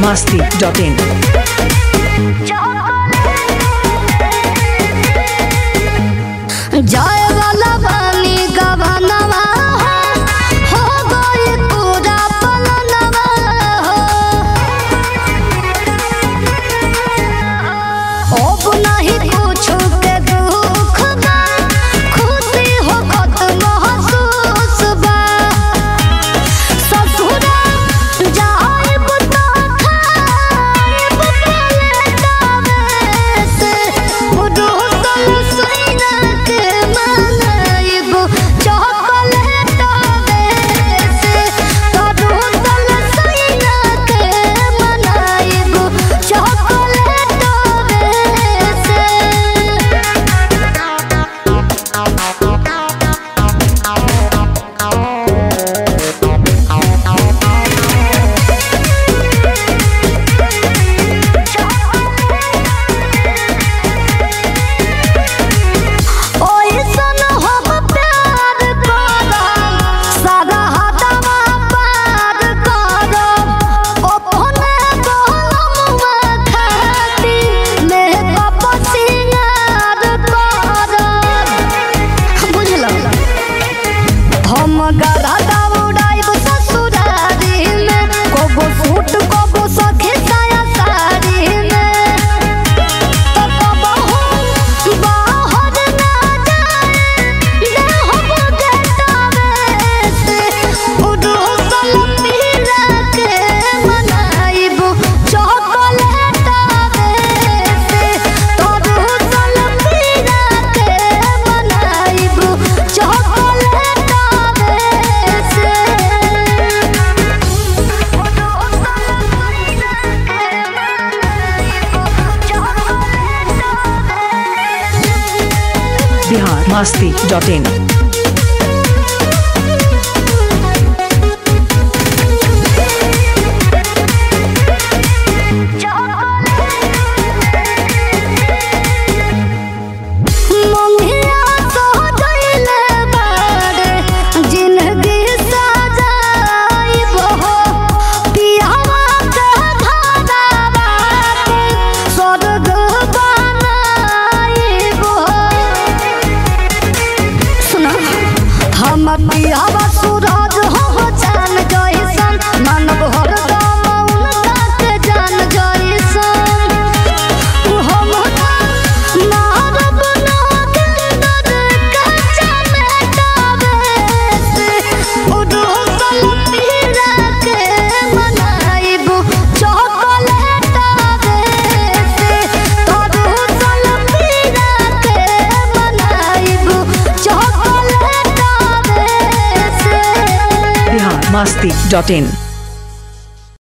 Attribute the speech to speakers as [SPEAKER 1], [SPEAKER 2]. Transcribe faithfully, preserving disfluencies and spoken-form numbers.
[SPEAKER 1] masti dot in.
[SPEAKER 2] जाए वाला बानी गवानवा हो हो गई पूरा पलनवा हो अब नहीं कुछ के दुख बा खुशी हो खत महसूस बा ससुरा जाए बुता खाए बुतले दावे से उडोसल सैना के मनाइब चॉकलेट दावे से उडोसल सैना के मनाइब चॉकलेट दावे से ओइसन हम प्यार करब सारा हदवा पार करब अपने गोलमुआ खाती मेकअप सिंगार करब बुझल हम गधा दौड़ाइब ससुरारी में कबो सूट कबो सखी साया साड़ी में तो कबहू बाहर ना जाए देहब गेटावे से उडोसल पीरा के मनाइब चॉकलेट दावे से उडोसल पीरा के मनाइब चॉकलेट दावे से
[SPEAKER 1] Bihar masti dot in.
[SPEAKER 2] मंगिया सजैले बारे जिंदगी सजाइब हो पियावा के धारावा के स्वर्ग बनाइब हो सुना हम पियावा सूरज हो जान जैसन मानव हरदम उनका के जान जैसन हम मारब नागेंदर कच्चा मेटावे से उडोसल पीरा के मनाइब चॉकलेट दावे से उडोसल पीरा के मनाइब चॉकलेट दावे से
[SPEAKER 1] Bihar masti dot in.